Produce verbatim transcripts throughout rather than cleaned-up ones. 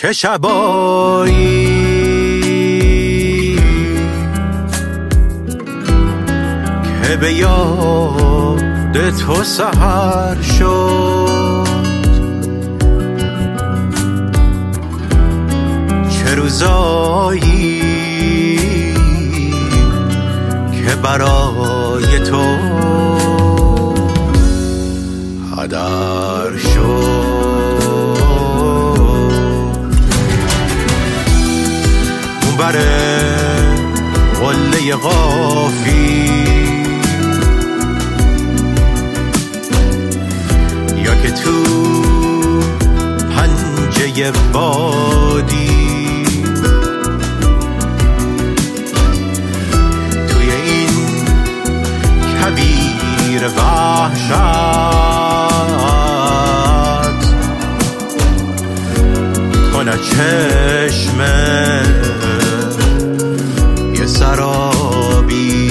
چه شبایی که به یاد تو سحر شد، چه روزایی که برای تو هدر شد. اون بره قله قافی یا که تو پنجه بادی، توی این کویر وحشت تو نه چشمه یه سرابی.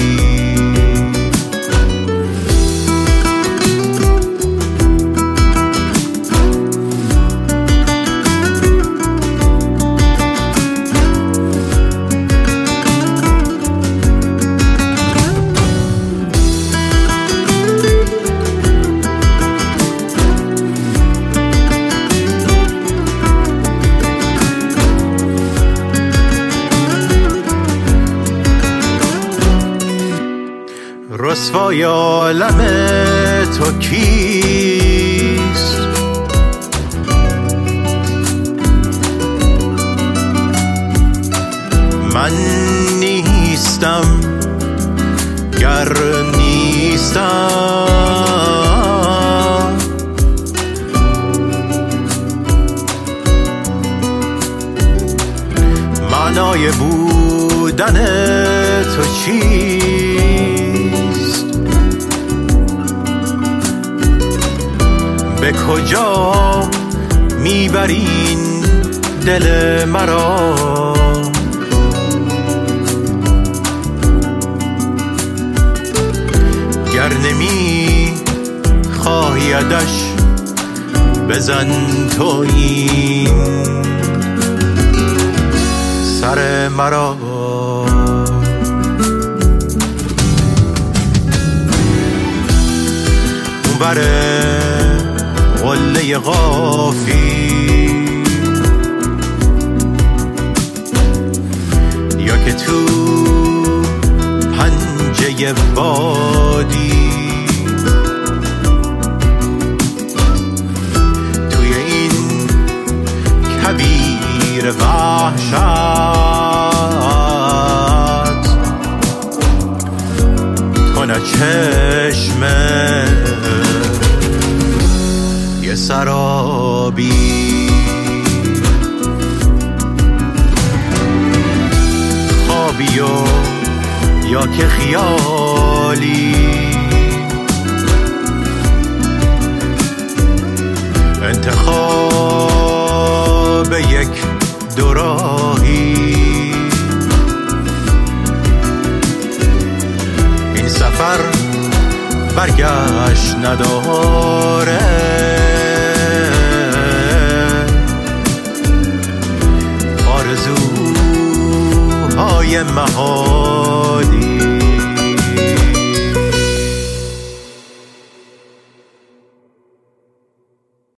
رسوای عالم تو کیست؟ من نیستم گر نیستم، معنای بودن تو چیست؟ به کجا میبرین دل مرا؟ گر نمی خواهیدش بزن تو این سر مرا. اون بره قله قافی یا که تو پنجه بادی، توی این کویر وحشت تو نه چشمه یه سرابی. خوابی و یا که خیالی، انتخاب یک دوراهی، این سفر برگشت نداره، آرزوهای مهار